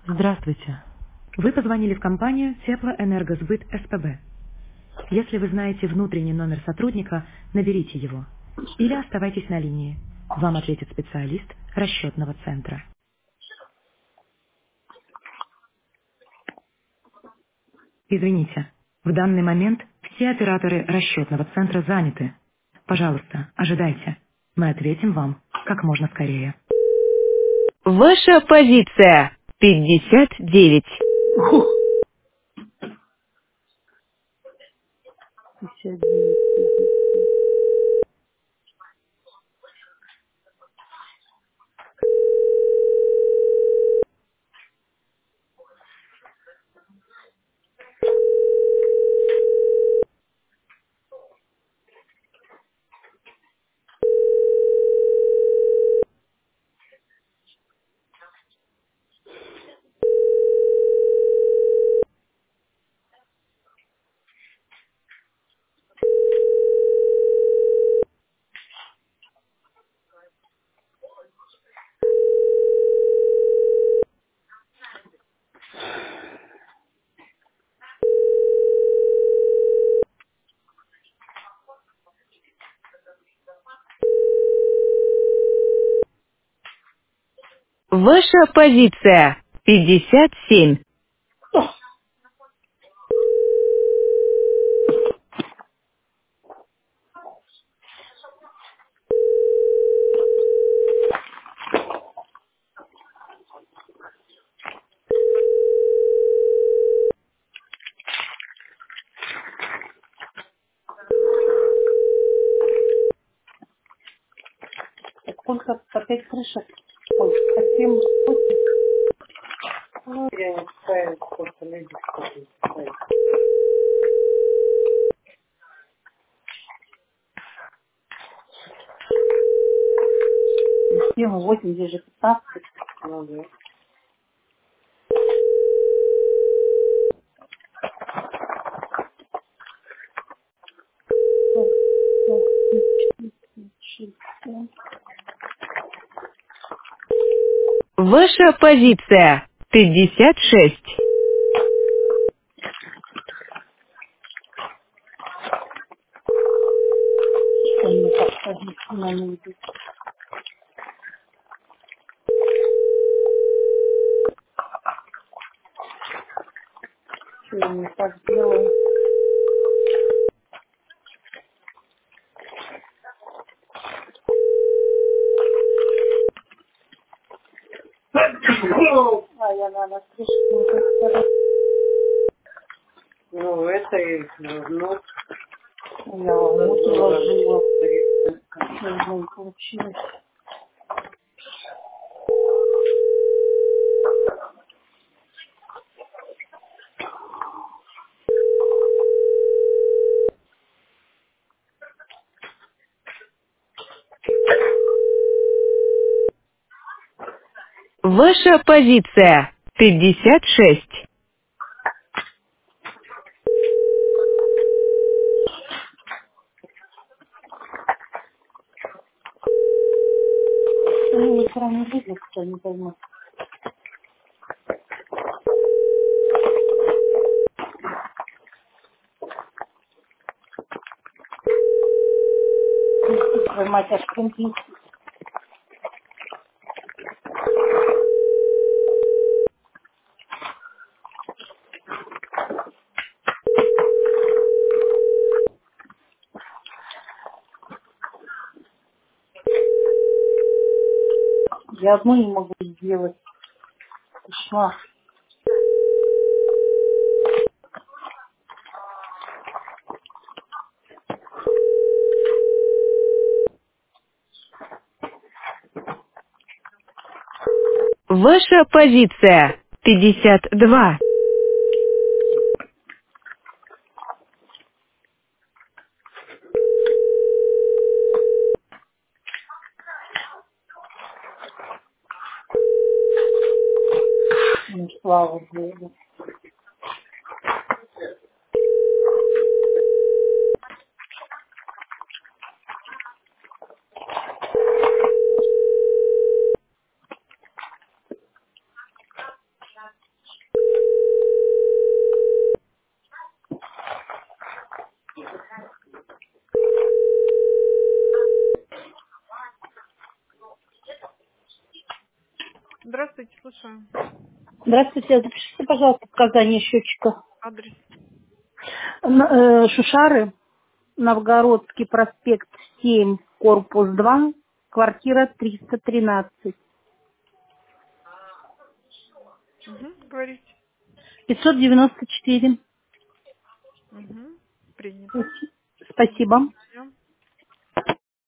Здравствуйте. Вы позвонили в компанию Теплоэнергосбыт СПБ. Если вы знаете внутренний номер сотрудника, наберите его. Или оставайтесь на линии. Вам ответит специалист расчетного центра. Извините, в данный момент все операторы расчетного центра заняты. Пожалуйста, ожидайте. Мы ответим вам как можно скорее. Ваша позиция 59. Ваша позиция 57. Сколько опять крышек? Ой, совсем восемь. Ну, я не знаю, сколько людей стоит. Система 8, здесь же 15. Ну, да. Ваша позиция 56. Что мне так сказать, на люди. Что я не так делаю? А я на крышку не хочу. Ну, это и ну, Я вот уложила. Не получилось. Ваша позиция 56. Ну, ни хера не видно, кто не поймет. Твою мать, аж компьютер. Я одну не могу сделать. Кошмар. Ваша позиция 52. Ну, слава Богу. Здравствуйте, слушаю. Здравствуйте, запишите, пожалуйста, показания счетчика. Адрес. Шушары, Новгородский проспект 7, корпус 2, квартира 313. Говорите. 594. Принято. Спасибо. Ждем.